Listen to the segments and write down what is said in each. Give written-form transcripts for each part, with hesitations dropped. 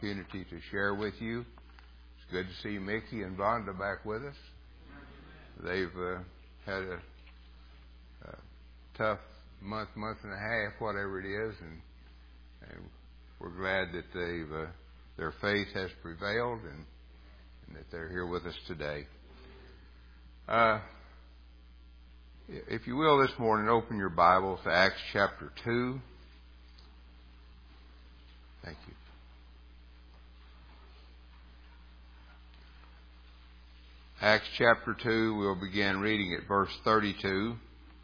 opportunity to share with you. It's good to see Mickey and Vonda back with us. They've had a tough month and a half, whatever it is, and we're glad that their faith has prevailed and that they're here with us today. If you will, this morning, open your Bibles to Acts chapter 2. Thank you. Acts chapter 2, we'll begin reading at verse 32.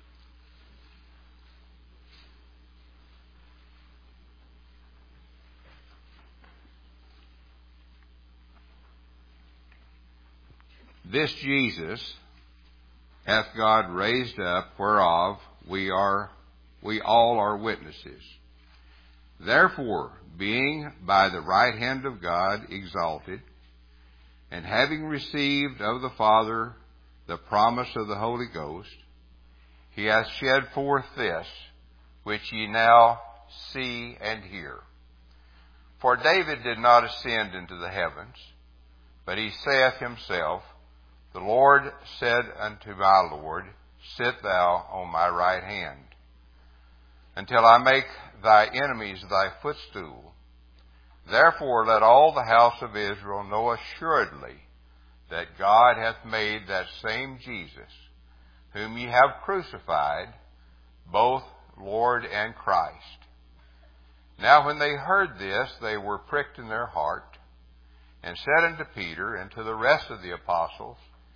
This Jesus hath God raised up, whereof we all are witnesses. Therefore, being by the right hand of God exalted, and having received of the Father the promise of the Holy Ghost, he hath shed forth this, which ye now see and hear. For David did not ascend into the heavens, but he saith himself, The Lord said unto my Lord, Sit thou on my right hand, until I make thy enemies thy footstool. Therefore let all the house of Israel know assuredly that God hath made that same Jesus, whom ye have crucified, both Lord and Christ. Now when they heard this, they were pricked in their heart, and said unto Peter and to the rest of the apostles,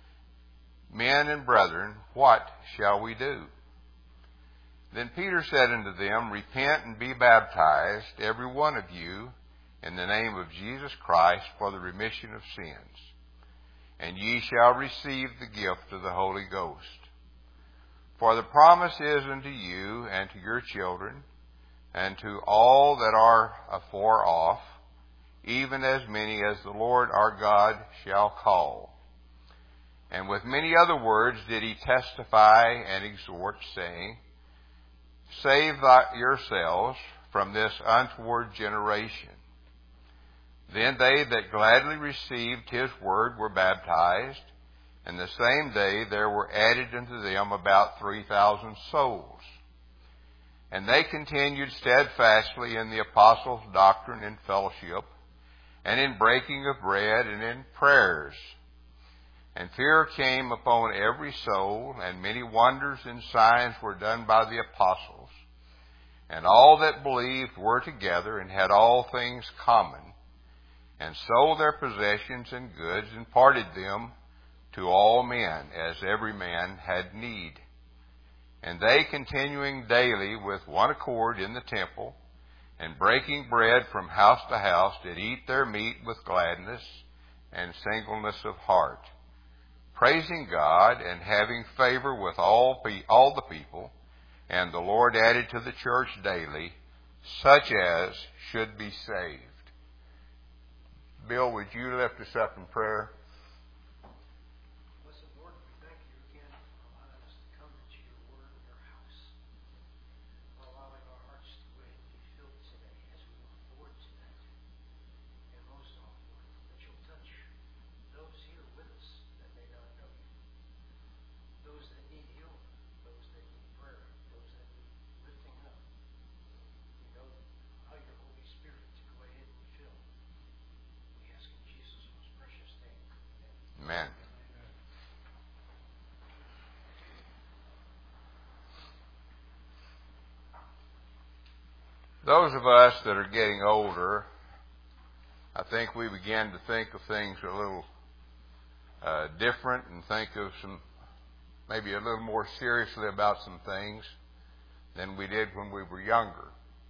Men and brethren, what shall we do? Then Peter said unto them, Repent and be baptized, every one of you, in the name of Jesus Christ, for the remission of sins, and ye shall receive the gift of the Holy Ghost. For the promise is unto you and to your children, and to all that are afar off, even as many as the Lord our God shall call. And with many other words did he testify and exhort, saying, Save yourselves from this untoward generation. Then they that gladly received his word were baptized, and the same day there were added unto them about 3,000 souls. And they continued steadfastly in the apostles' doctrine and fellowship, and in breaking of bread, and in prayers. And fear came upon every soul, and many wonders and signs were done by the apostles. And all that believed were together, and had all things common, and sold their possessions and goods, and parted them to all men, as every man had need. And they, continuing daily with one accord in the temple, and breaking bread from house to house, did eat their meat with gladness and singleness of heart, praising God, and having favor with all the people. And the Lord added to the church daily such as should be saved. Bill, would you lift us up in prayer? Blessed Lord, we thank you again for allowing us to come into your word in your house, for allowing our hearts to be filled today as we look forward to that. And most of all, Lord, that you'll touch those here with us that may not know you, those that need healing, those that need prayer, those that need lifting up. We know how your Holy Spirit to go ahead and fill. We ask in Jesus' most precious name. Amen. Those of us that are getting older, I think we begin to think of things a little different, and think of maybe a little more seriously about some things than we did when we were younger.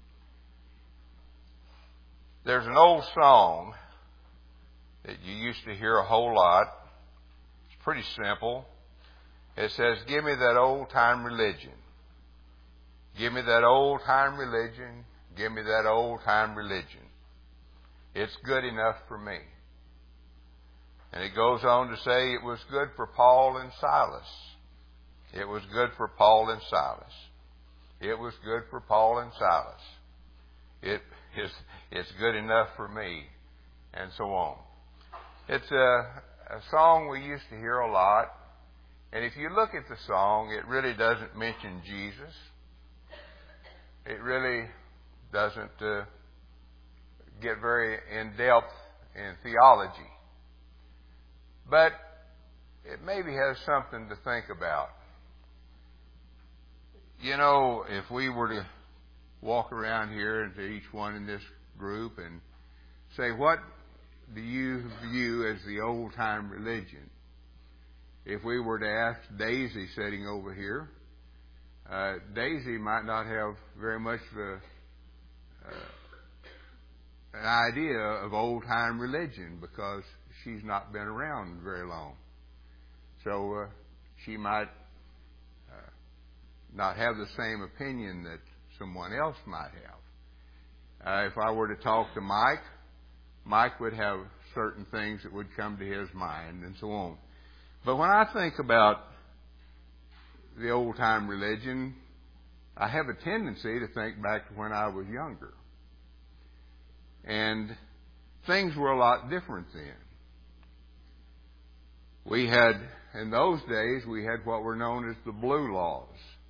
There's an old song that you used to hear a whole lot. It's pretty simple. It says, Give me that old-time religion. Give me that old-time religion. Give me that old-time religion. It's good enough for me. And it goes on to say it was good for Paul and Silas. It was good for Paul and Silas. It was good for Paul and Silas. It's good enough for me. and so on. It's a song we used to hear a lot. And if you look at the song, it really doesn't mention Jesus. It really doesn't get very in-depth in theology. But it maybe has something to think about. You know, if we were to walk around here and to each one in this group and say, what do you view as the old-time religion? If we were to ask Daisy sitting over here, Daisy might not have very much of an idea of old-time religion because she's not been around very long. So she might not have the same opinion that someone else might have. If I were to talk to Mike, Mike would have certain things that would come to his mind and so on. But when I think about the old-time religion, I have a tendency to think back to when I was younger. And things were a lot different then. We had, in those days, we had what were known as the Blue Laws.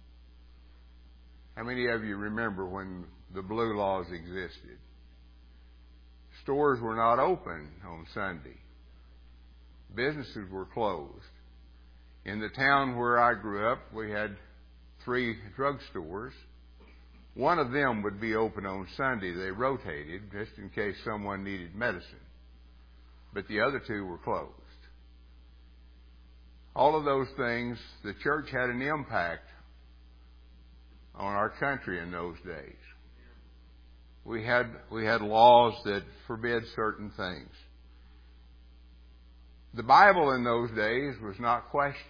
How many of you remember when the Blue Laws existed? Stores were not open on Sunday. Businesses were closed. In the town where I grew up, we had 3 drugstores. One of them would be open on Sunday. They rotated just in case someone needed medicine. But the other 2 were closed. All of those things, the church had an impact on our country in those days. We had laws that forbid certain things. The Bible in those days was not questioned.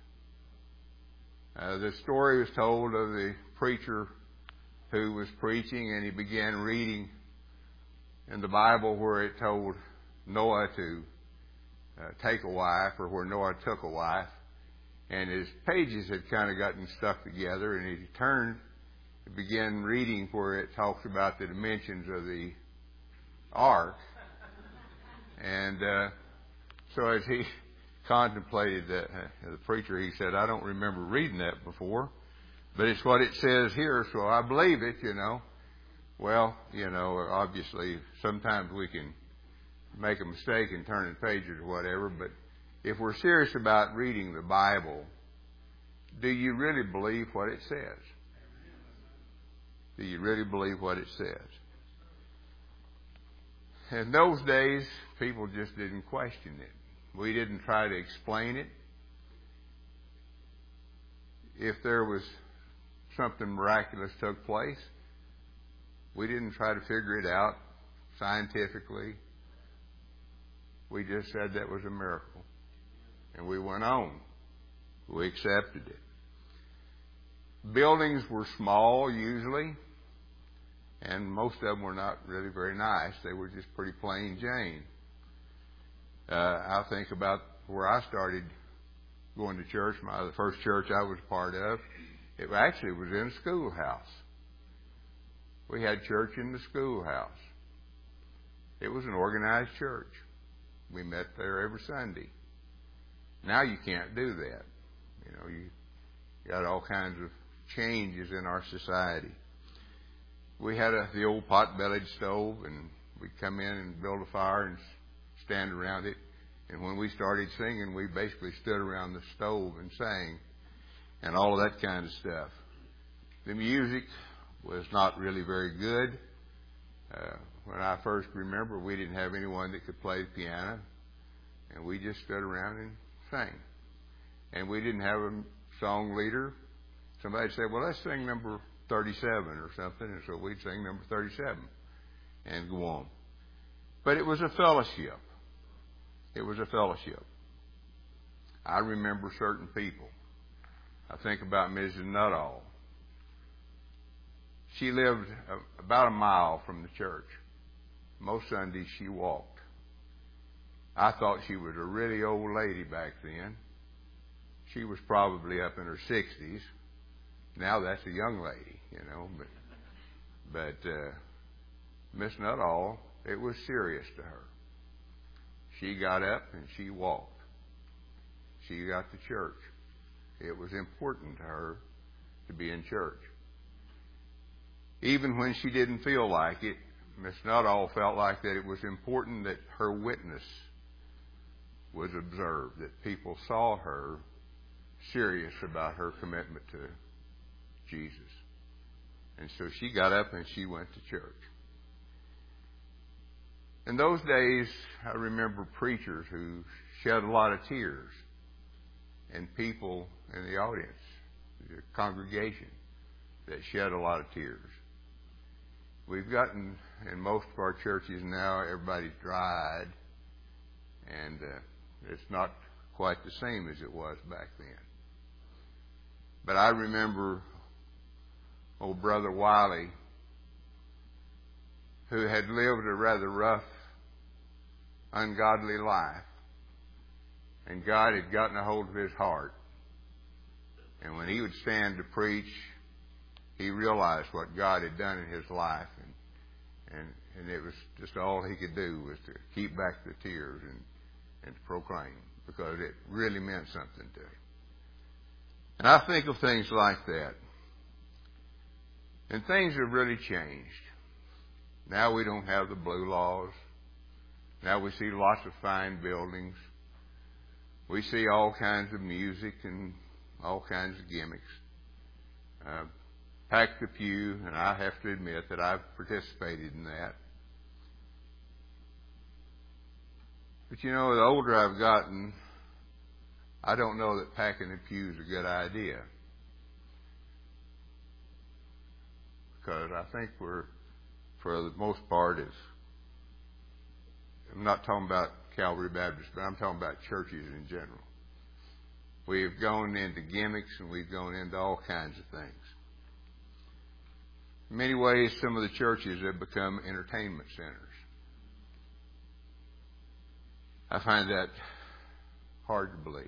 The story was told of the preacher who was preaching, and he began reading in the Bible where it told Noah to take a wife, or where Noah took a wife, and his pages had kind of gotten stuck together, and he turned and began reading where it talks about the dimensions of the ark. And so as he contemplated that, the preacher, he said, I don't remember reading that before, but it's what it says here, so I believe it, you know. Well, you know, obviously sometimes we can make a mistake in turning pages or whatever, but if we're serious about reading the Bible, do you really believe what it says? Do you really believe what it says? In those days, people just didn't question it. We didn't try to explain it. If there was something miraculous took place, we didn't try to figure it out scientifically. We just said that was a miracle. And we went on. We accepted it. Buildings were small usually, and most of them were not really very nice. They were just pretty plain Jane. I think about where I started going to church. The first church I was part of, it actually was in a schoolhouse. We had church in the schoolhouse. It was an organized church. We met there every Sunday. Now you can't do that. You know, you got all kinds of changes in our society. We had the old pot-bellied stove, and we'd come in and build a fire and stand around it. And when we started singing, we basically stood around the stove and sang and all of that kind of stuff. The music was not really very good. When I first remember, we didn't have anyone that could play the piano, and we just stood around and sang. And we didn't have a song leader. Somebody said, well, let's sing number 37 or something, and so we'd sing number 37 and go on. But it was a fellowship. It was a fellowship. I remember certain people. I think about Mrs. Nuttall. She lived about a mile from the church. Most Sundays she walked. I thought she was a really old lady back then. She was probably up in her 60s. Now that's a young lady, you know. But Miss Nuttall, it was serious to her. she got up and she walked. She got to church. It was important to her to be in church. Even when she didn't feel like it, Miss Nuttall felt like that it was important that her witness was observed, that people saw her serious about her commitment to Jesus. And so she got up and she went to church. In those days, I remember preachers who shed a lot of tears, and people in the audience, the congregation, that shed a lot of tears. We've gotten, in most of our churches now, everybody's dried, and it's not quite the same as it was back then. But I remember old Brother Wiley, who had lived a rather rough, ungodly life, and God had gotten a hold of his heart. And when he would stand to preach, he realized what God had done in his life, and it was just all he could do was to keep back the tears and to proclaim, because it really meant something to him. And I think of things like that. And things have really changed. Now we don't have the blue laws. Now we see lots of fine buildings. We see all kinds of music and all kinds of gimmicks. Pack the pew, and I have to admit that I've participated in that. But you know, the older I've gotten, I don't know that packing the pew is a good idea. Because I think we're, for the most part, I'm not talking about Calvary Baptist, but I'm talking about churches in general. We've gone into gimmicks and we've gone into all kinds of things. In many ways, some of the churches have become entertainment centers. I find that hard to believe.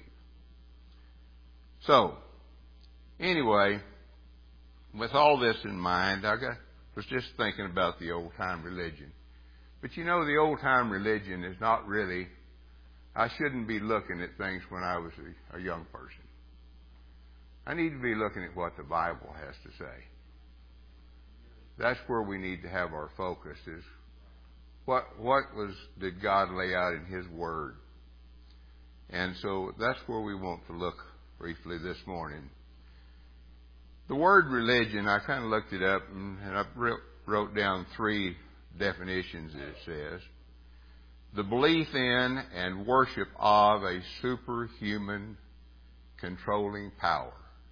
So, anyway, with all this in mind, was just thinking about the old-time religion. But you know, the old-time religion is not really, I shouldn't be looking at things when I was a young person. I need to be looking at what the Bible has to say. That's where we need to have our focus, is what did God lay out in His Word? And so that's where we want to look briefly this morning. The word religion, I kind of looked it up, and I wrote down 3 definitions that it says. The belief in and worship of a superhuman controlling power.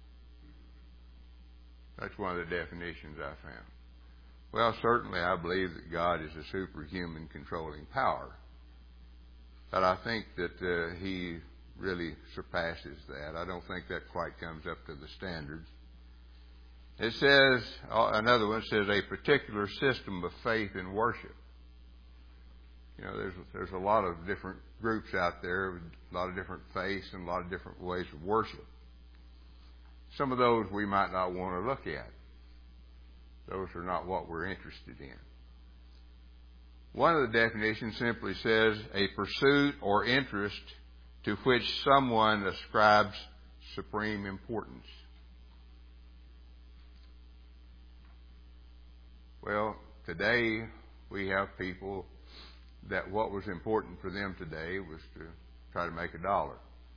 That's one of the definitions I found. Well, certainly I believe that God is a superhuman controlling power. But I think that He really surpasses that. I don't think that quite comes up to the standards. It says, another one says, a particular system of faith and worship. You know, there's a lot of different groups out there, with a lot of different faiths and a lot of different ways of worship. Some of those we might not want to look at. Those are not what we're interested in. One of the definitions simply says, a pursuit or interest to which someone ascribes supreme importance. Well, today we have people that what was important for them today was to try to make $1.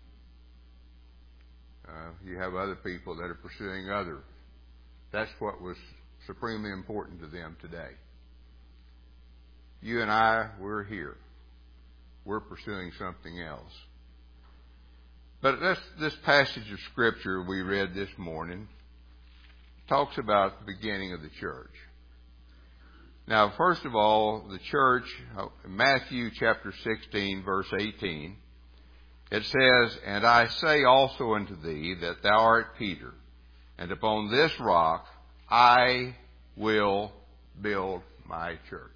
You have other people that are pursuing other. That's what was supremely important to them today. You and I, we're here. We're pursuing something else. But this passage of Scripture we read this morning talks about the beginning of the church. Now, first of all, the church, Matthew chapter 16, verse 18, it says, and I say also unto thee that thou art Peter, and upon this rock I will build my church.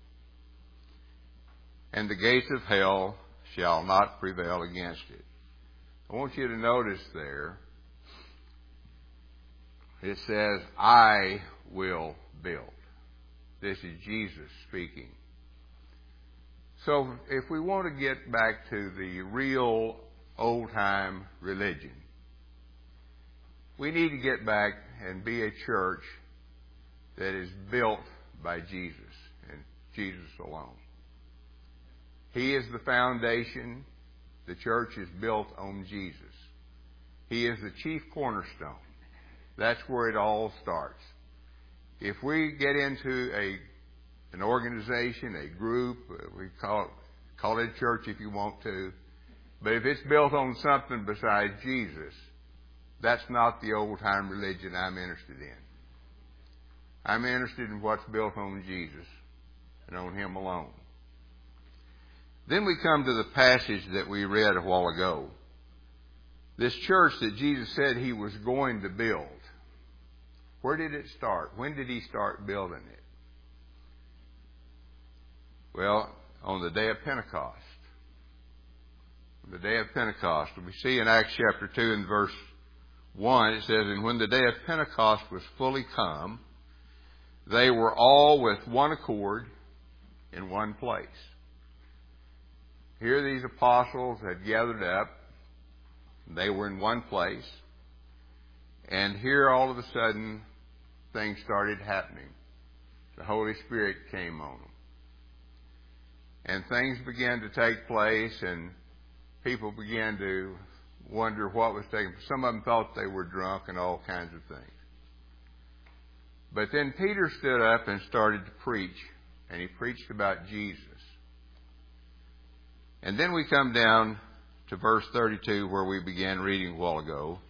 And the gates of hell shall not prevail against it. I want you to notice there, it says, I will build. This is Jesus speaking. So if we want to get back to the real old-time religion, we need to get back and be a church that is built by Jesus and Jesus alone. He is the foundation. The church is built on Jesus. He is the chief cornerstone. That's where it all starts. If we get into an organization, a group, we call it a church if you want to, but if it's built on something besides Jesus, that's not the old-time religion I'm interested in. I'm interested in what's built on Jesus and on Him alone. Then we come to the passage that we read a while ago. This church that Jesus said He was going to build. Where did it start? When did He start building it? Well, on the day of Pentecost. On the day of Pentecost. We see in Acts chapter 2 and verse 1, it says, "And when the day of Pentecost was fully come, they were all with one accord in one place." Here these apostles had gathered up. They were in one place. And here all of a sudden, things started happening. The Holy Spirit came on them. And things began to take place, and people began to wonder what was taking place. Some of them thought they were drunk and all kinds of things. But then Peter stood up and started to preach, and he preached about Jesus. And then we come down to verse 32 where we began reading a while ago.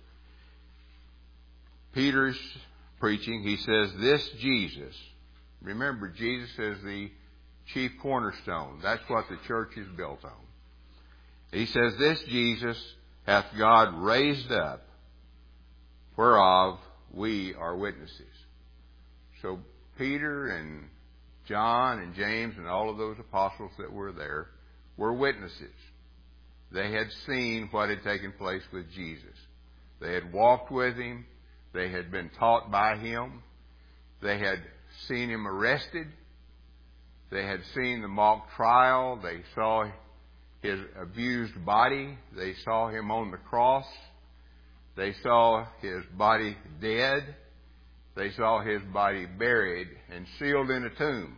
Peter's preaching. He says, "This Jesus," remember Jesus is the chief cornerstone. That's what the church is built on. He says, "This Jesus hath God raised up, whereof we are witnesses." So Peter and John and James and all of those apostles that were there were witnesses. They had seen what had taken place with Jesus. They had walked with Him. They had been taught by Him. They had seen Him arrested. They had seen the mock trial. They saw His abused body. They saw Him on the cross. They saw His body dead. They saw His body buried and sealed in a tomb.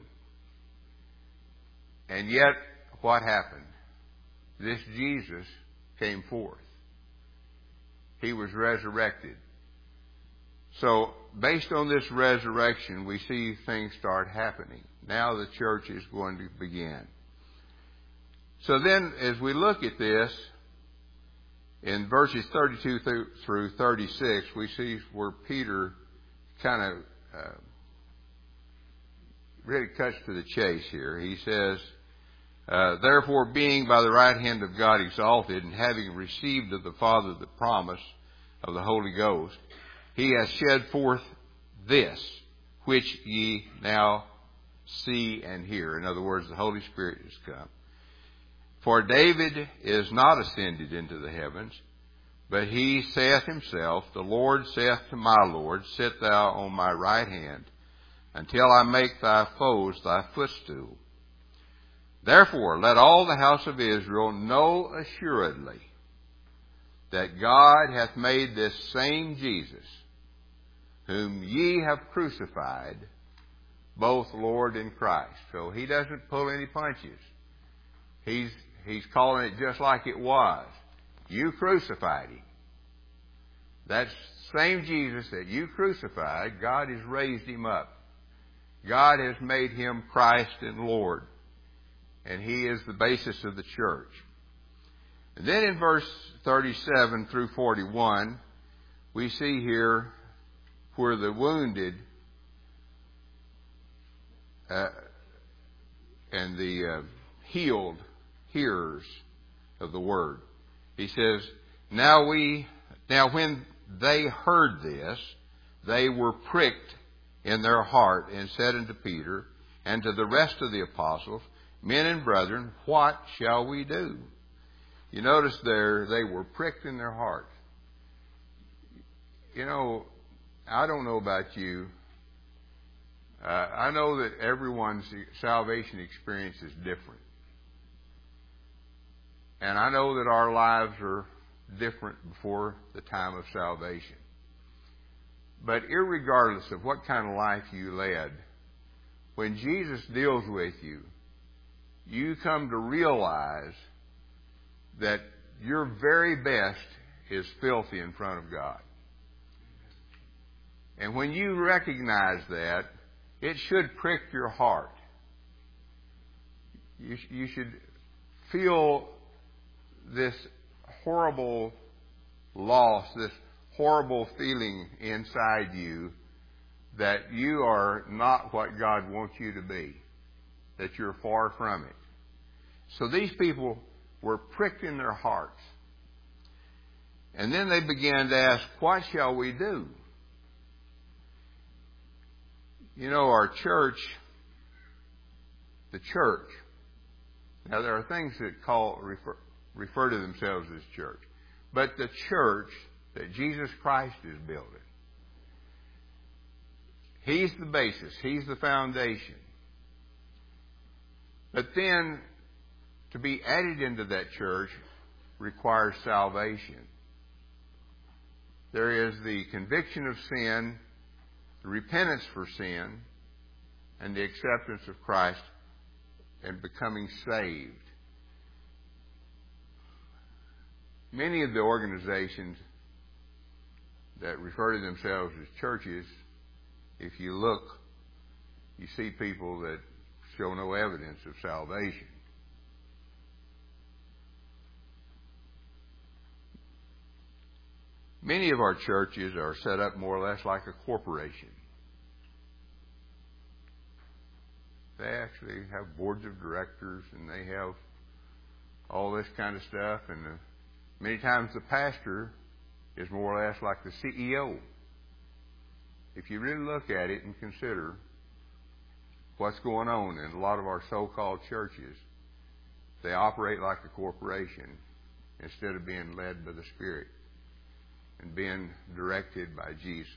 And yet, what happened? This Jesus came forth. He was resurrected. So, based on this resurrection, we see things start happening. Now the church is going to begin. So then, as we look at this, in verses 32 through 36, we see where Peter kind of really cuts to the chase here. He says, "Therefore, being by the right hand of God exalted, and having received of the Father the promise of the Holy Ghost, He has shed forth this, which ye now see and hear." In other words, the Holy Spirit has come. "For David is not ascended into the heavens, but he saith himself, The Lord saith to my Lord, Sit thou on my right hand, until I make thy foes thy footstool. Therefore, let all the house of Israel know assuredly that God hath made this same Jesus, whom ye have crucified, both Lord and Christ." So He doesn't pull any punches. He's calling it just like it was. You crucified Him. That same Jesus that you crucified, God has raised Him up. God has made Him Christ and Lord. And He is the basis of the church. And then in verse 37 through 41, we see here where the wounded and the healed hearers of the word. He says, Now when they heard this, they were pricked in their heart, and said unto Peter and to the rest of the apostles, Men and brethren, what shall we do? You notice there, they were pricked in their heart. You know, I don't know about you. I know that everyone's salvation experience is different. And I know that our lives are different before the time of salvation. But irregardless of what kind of life you led, when Jesus deals with you, you come to realize that your very best is filthy in front of God. And when you recognize that, it should prick your heart. You should feel this horrible loss, this horrible feeling inside you that you are not what God wants you to be, that you're far from it. So these people were pricked in their hearts. And then they began to ask, what shall we do? You know, our church, the church, now there are things that refer to themselves as church, but the church that Jesus Christ is building, He's the basis, He's the foundation. But then, to be added into that church requires salvation. There is the conviction of sin, the repentance for sin, and the acceptance of Christ and becoming saved. Many of the organizations that refer to themselves as churches, if you look, you see people that show no evidence of salvation. Many of our churches are set up more or less like a corporation. They actually have boards of directors and they have all this kind of stuff. And many times the pastor is more or less like the CEO. If you really look at it and consider what's going on in a lot of our so-called churches, they operate like a corporation instead of being led by the Spirit and being directed by Jesus.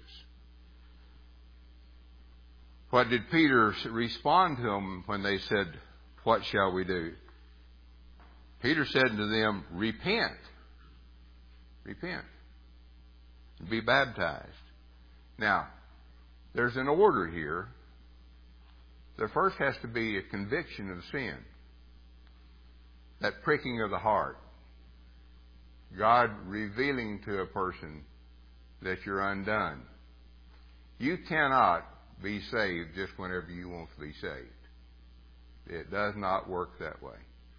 What did Peter respond to them when they said, what shall we do? Peter said to them, repent. Repent. And be baptized. Now, there's an order here. There first has to be a conviction of sin. That pricking of the heart. God revealing to a person that you're undone. You cannot be saved just whenever you want to be saved. It does not work that way.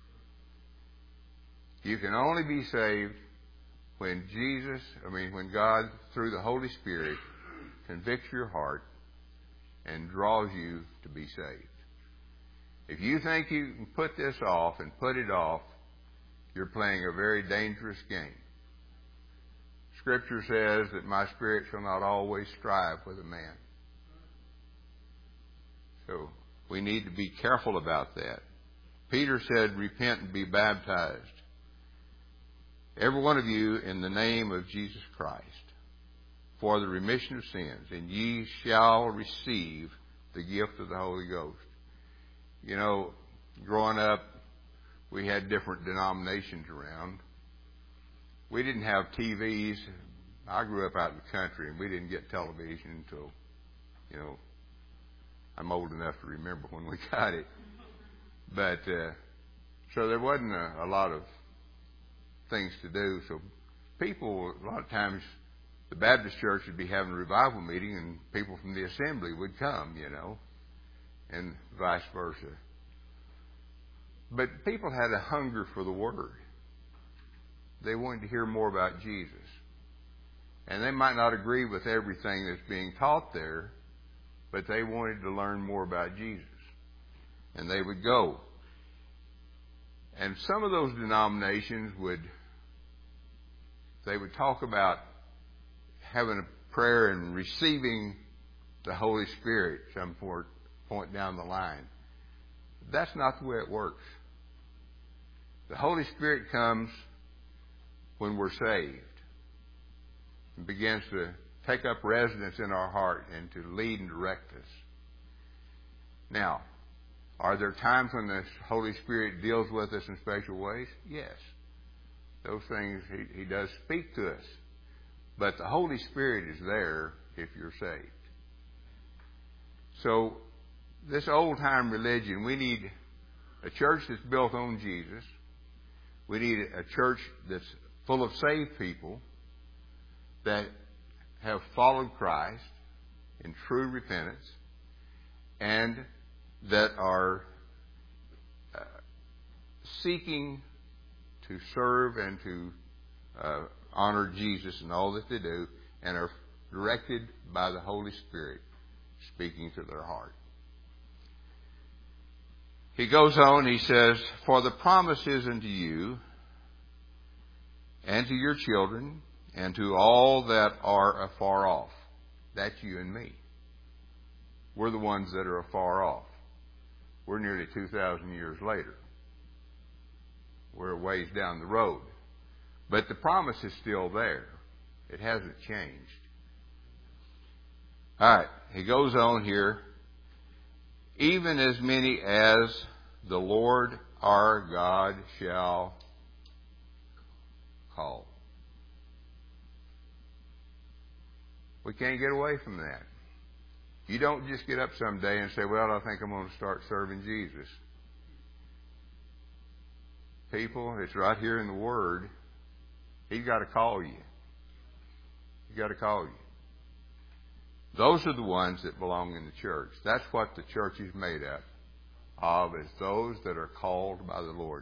You can only be saved when when God, through the Holy Spirit, convicts your heart and draws you to be saved. If you think you can put this off and put it off, you're playing a very dangerous game. Scripture says that my spirit shall not always strive with a man. So we need to be careful about that. Peter said, repent and be baptized, every one of you, in the name of Jesus Christ, for the remission of sins, and ye shall receive the gift of the Holy Ghost. You know, growing up, we had different denominations around. We didn't have TVs. I grew up out in the country, and we didn't get television until, I'm old enough to remember when we got it. But, so there wasn't a lot of things to do. So people, a lot of times, the Baptist church would be having a revival meeting, and people from the assembly would come, and vice versa. But people had a hunger for the Word. They wanted to hear more about Jesus. And they might not agree with everything that's being taught there, but they wanted to learn more about Jesus. And they would go. And some of those denominations would talk about having a prayer and receiving the Holy Spirit some point down the line. That's not the way it works. The Holy Spirit comes when we're saved and begins to take up residence in our heart and to lead and direct us. Now, are there times when the Holy Spirit deals with us in special ways? Yes. those things, He does speak to us. But the Holy Spirit is there if you're saved. So, this old-time religion, we need a church that's built on Jesus. We need a church that's full of saved people that have followed Christ in true repentance and that are seeking to serve and to honor Jesus in all that they do and are directed by the Holy Spirit speaking to their heart. He goes on, he says, "For the promise is unto you and to your children and to all that are afar off." That's you and me. We're the ones that are afar off. We're nearly 2,000 years later. We're a ways down the road. But the promise is still there. It hasn't changed. All right, he goes on here. "Even as many as the Lord our God shall call." We can't get away from that. You don't just get up someday and say, "Well, I think I'm going to start serving Jesus." People, it's right here in the Word. He's got to call you. He's got to call you. Those are the ones that belong in the church. That's what the church is made up of, is those that are called by the Lord.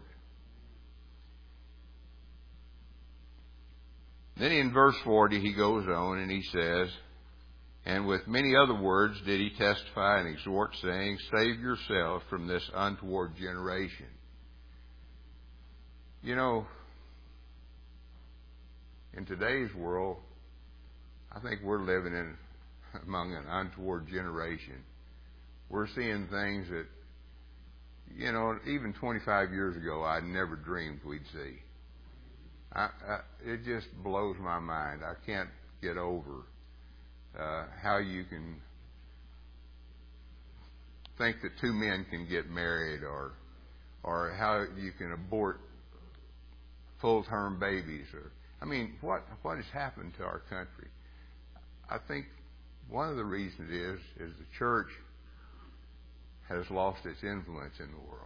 Then in verse 40 he goes on and he says, "And with many other words did he testify and exhort, saying, Save yourselves from this untoward generation." You know, in today's world, I think we're living among an untoward generation. We're seeing things that, you know, even 25 years ago I never dreamed we'd see. It just blows my mind. I can't get over how you can think that two men can get married, or how you can abort full-term babies. I mean, what has happened to our country? I think one of the reasons is the church has lost its influence in the world.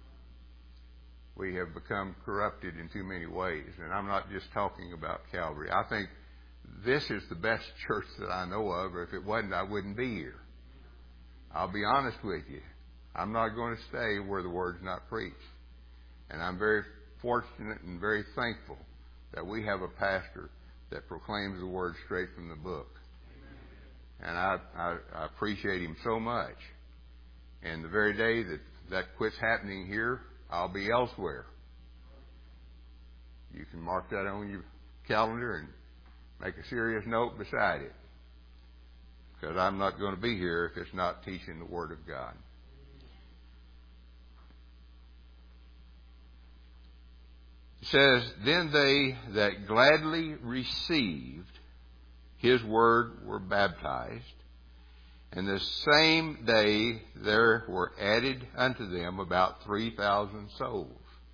We have become corrupted in too many ways. And I'm not just talking about Calvary. I think this is the best church that I know of. Or if it wasn't, I wouldn't be here. I'll be honest with you. I'm not going to stay where the Word's not preached. And I'm very fortunate and very thankful that we have a pastor that proclaims the Word straight from the book. And I appreciate him so much. And the very day that quits happening here, I'll be elsewhere. You can mark that on your calendar and make a serious note beside it. Because I'm not going to be here if it's not teaching the Word of God. It says, "Then they that gladly received His word were baptized, and the same day there were added unto them about 3,000 souls."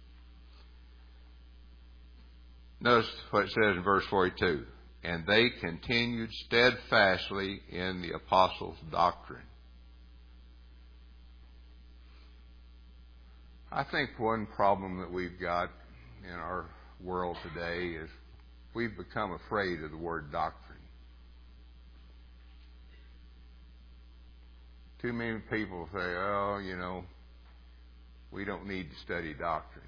Notice what it says in verse 42. "And they continued steadfastly in the apostles' doctrine." I think one problem that we've got in our world today is we've become afraid of the word doctrine. Too many people say, "Oh, you know, we don't need to study doctrine."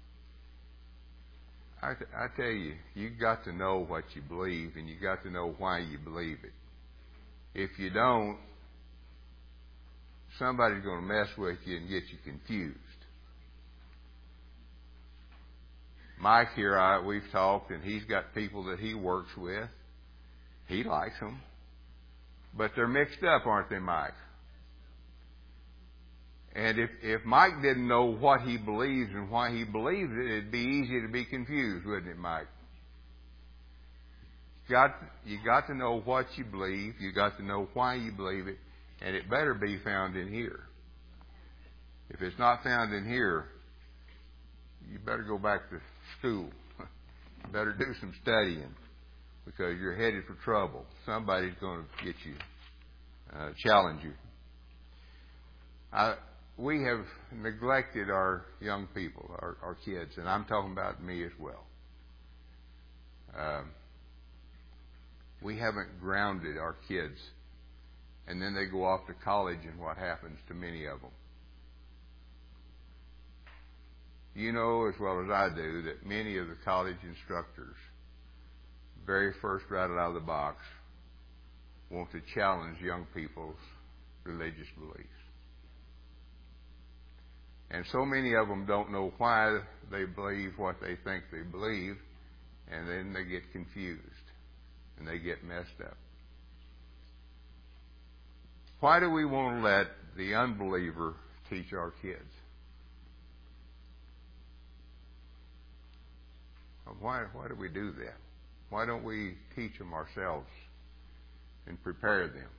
I tell you, you've got to know what you believe, and you've got to know why you believe it. If you don't, somebody's going to mess with you and get you confused. Mike here, we've talked, and he's got people that he works with. He likes them. But they're mixed up, aren't they, Mike? And if Mike didn't know what he believes and why he believes it, it'd be easy to be confused, wouldn't it, Mike? You got to know what you believe. You got to know why you believe it, and it better be found in here. If it's not found in here, you better go back to school better do some studying because you're headed for trouble. Somebody's going to get you, challenge you. We have neglected our young people, our kids, and I'm talking about me as well. We haven't grounded our kids, and then they go off to college, and what happens to many of them? You know as well as I do that many of the college instructors, very first right out of the box, want to challenge young people's religious beliefs. And so many of them don't know why they believe what they think they believe, and then they get confused and they get messed up. Why do we want to let the unbeliever teach our kids? Why do we do that? Why don't we teach them ourselves and prepare them?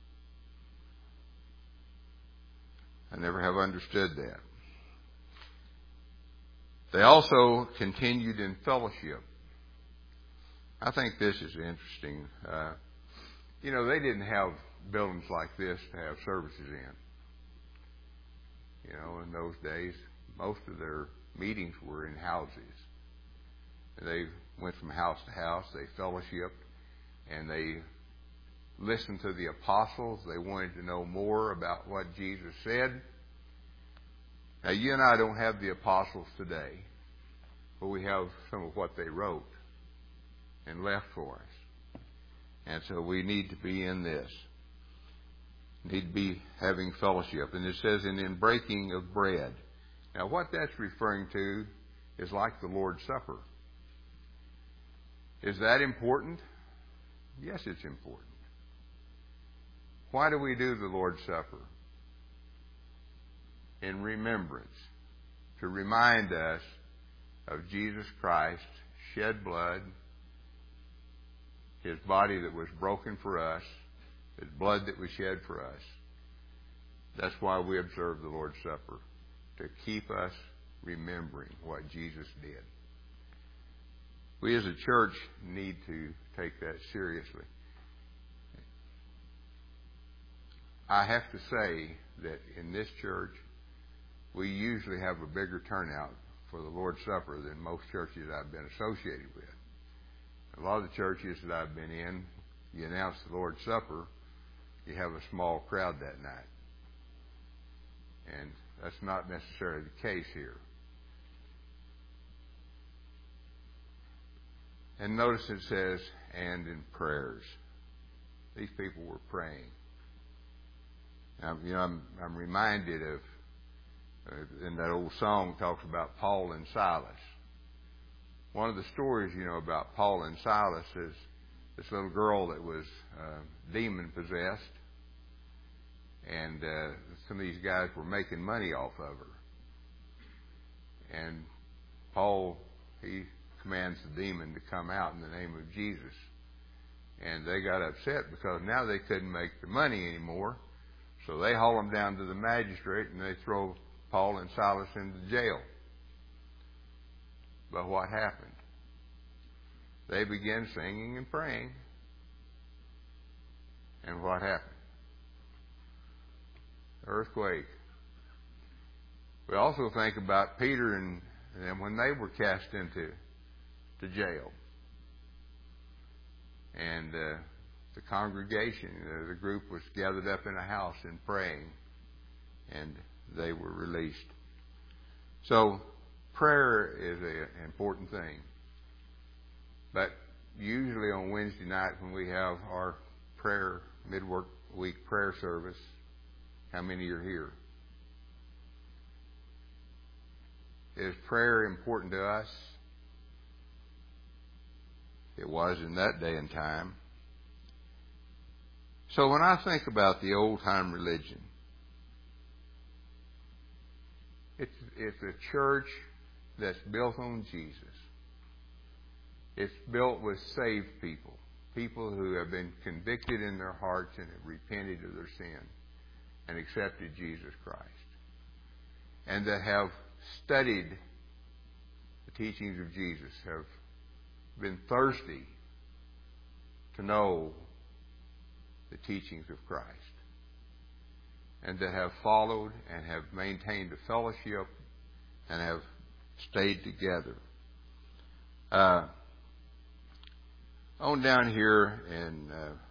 I never have understood that. They also continued in fellowship. I think this is interesting. They didn't have buildings like this to have services in. In those days, most of their meetings were in houses. They went from house to house. They fellowshiped, and they listened to the apostles. They wanted to know more about what Jesus said. Now, you and I don't have the apostles today, but we have some of what they wrote and left for us. And so we need to be in this. Need to be having fellowship. And it says, in breaking of bread. Now, what that's referring to is like the Lord's Supper. Is that important? Yes, it's important. Why do we do the Lord's Supper? In remembrance, to remind us of Jesus Christ, shed blood, His body that was broken for us, His blood that was shed for us. That's why we observe the Lord's Supper, to keep us remembering what Jesus did. We as a church need to take that seriously. I have to say that in this church, we usually have a bigger turnout for the Lord's Supper than most churches I've been associated with. A lot of the churches that I've been in, you announce the Lord's Supper, you have a small crowd that night. And that's not necessarily the case here. And notice it says, and in prayers. These people were praying. Now, I'm reminded of, in that old song talks about Paul and Silas. One of the stories, about Paul and Silas is this little girl that was demon possessed, and some of these guys were making money off of her. And Paul, he commands the demon to come out in the name of Jesus. And they got upset because now they couldn't make the money anymore. So they haul them down to the magistrate and they throw Paul and Silas into jail. But what happened? They began singing and praying. And what happened? Earthquake. We also think about Peter and them when they were cast into jail. And the congregation, the group was gathered up in a house and praying. And they were released. So prayer is an important thing. But usually on Wednesday night when we have our prayer, midweek week prayer service, how many are here? Is prayer important to us? It was in that day and time. So when I think about the old-time religion, it's a church that's built on Jesus. It's built with saved people, people who have been convicted in their hearts and have repented of their sin and accepted Jesus Christ, and that have studied the teachings of Jesus, have been thirsty to know the teachings of Christ, and that have followed and have maintained a fellowship and have stayed together. On down here in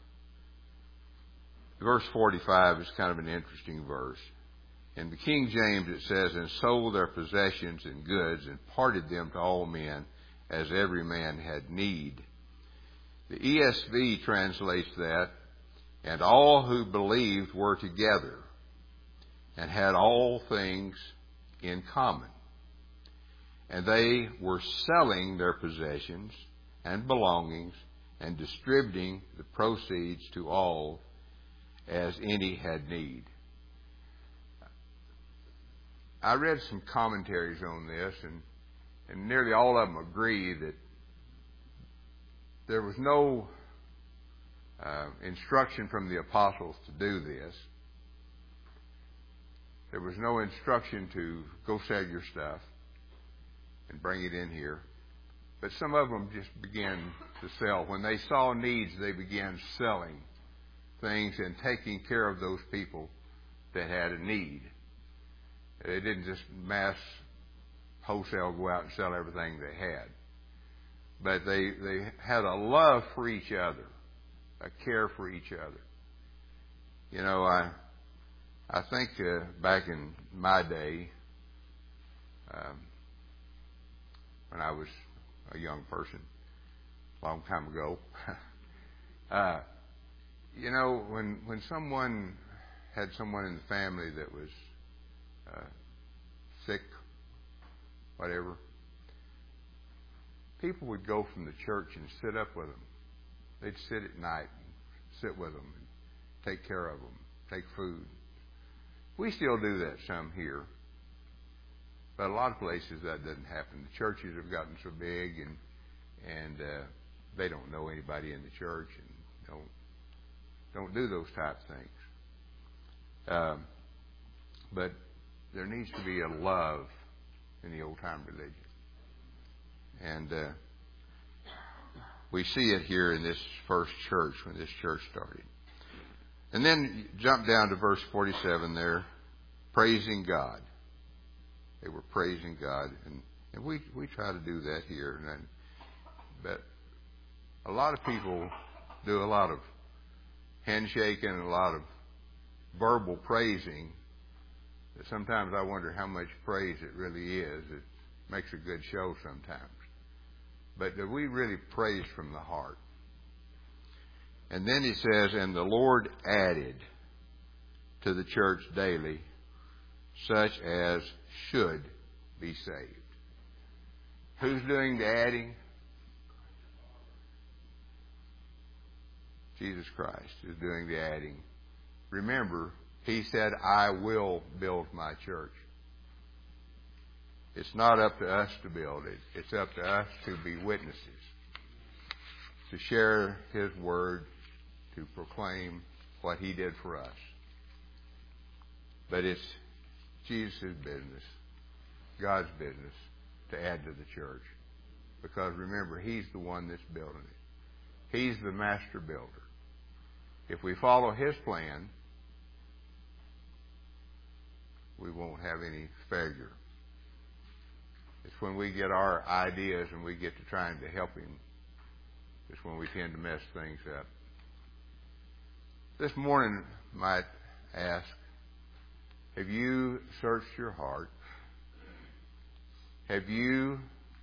verse 45 is kind of an interesting verse. In the King James it says, "And sold their possessions and goods, and parted them to all men, as every man had need." The ESV translates that, "And all who believed were together, and had all things in common. And they were selling their possessions and belongings, and distributing the proceeds to all as any had need." I read some commentaries on this, and nearly all of them agree that there was no instruction from the apostles to do this. There was no instruction to go sell your stuff and bring it in here. But some of them just began to sell. When they saw needs, they began selling things and taking care of those people that had a need. They didn't just mass wholesale go out and sell everything they had. But they had a love for each other, a care for each other. You know, I think back in my day, when I was a young person, a long time ago, you know, when someone had someone in the family that was sick, whatever, people would go from the church and sit up with them. They'd sit at night and sit with them and take care of them, take food. We still do that some here, but a lot of places that doesn't happen. The churches have gotten so big, and they don't know anybody in the church, and don't do those type of things. But there needs to be a love in the old time religion, and we see it here in this first church when this church started. And then jump down to verse 47 there, praising God. They were praising God, and we try to do that here. But a lot of people do a lot of handshaking and a lot of verbal praising. That sometimes I wonder how much praise it really is. It makes a good show sometimes. But do we really praise from the heart? And then he says, "And the Lord added to the church daily such as should be saved." Who's doing the adding? Jesus Christ is doing the adding. Remember, He said, "I will build my church." It's not up to us to build it. It's up to us to be witnesses, to share His word, to proclaim what He did for us. But it's Jesus' business, God's business, to add to the church. Because remember, He's the one that's building it. He's the master builder. If we follow His plan, we won't have any failure. It's when we get our ideas and we get to trying to help Him, it's when we tend to mess things up. This morning, might ask, have you searched your heart? Have you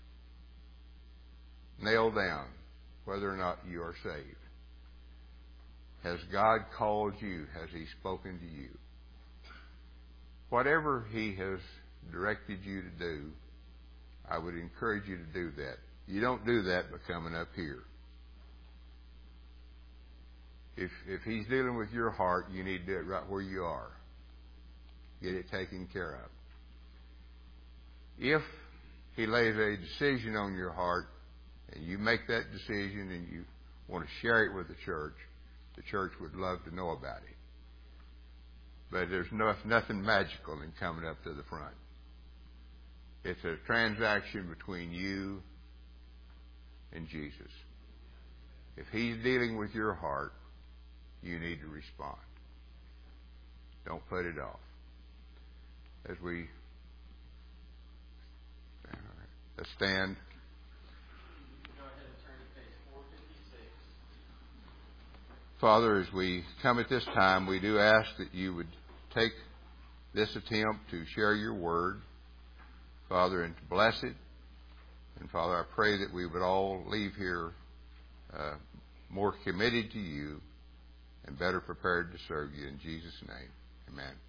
nailed down whether or not you are saved? Has God called you? Has He spoken to you? Whatever He has directed you to do, I would encourage you to do that. You don't do that by coming up here. If He's dealing with your heart, you need to do it right where you are. Get it taken care of. If He lays a decision on your heart, and you make that decision and you want to share it with the church would love to know about it. But there's nothing magical in coming up to the front. It's a transaction between you in Jesus. If He's dealing with your heart, you need to respond. Don't put it off. Let's stand. Go ahead and turn to page 456. Father, as we come at this time, we do ask that you would take this attempt to share your word, Father, and to bless it. And Father, I pray that we would all leave here more committed to you and better prepared to serve you. In Jesus' name, amen.